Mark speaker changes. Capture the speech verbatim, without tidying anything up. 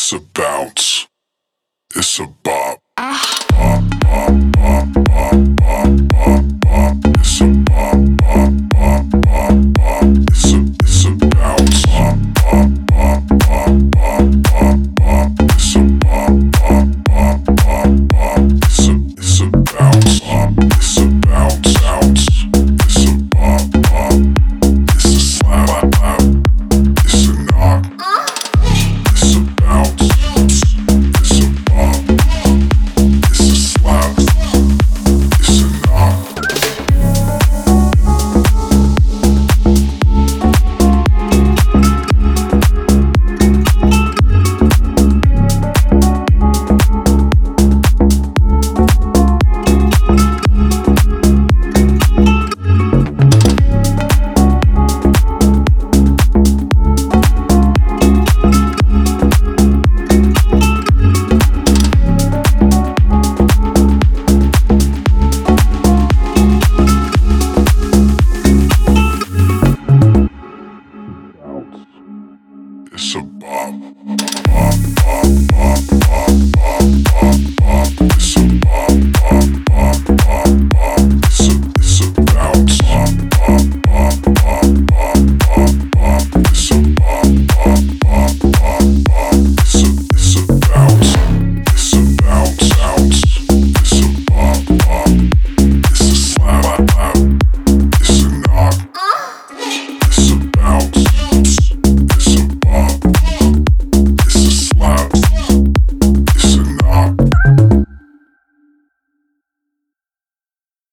Speaker 1: It's a bounce. It's a bop. It's a bop, bop, bop, bop, bop. It's a, it's a bounce. It's a bop, bop, bop, bop, bop. It's a, it's a bounce. It's a bounce, bounce. It's a bop, bop. It's a slap, slap. It's a knock. It's a bounce. It's a bop. It's a slap. It's a knock. It's a bop, bop, bop, bop, bop, bop, bop.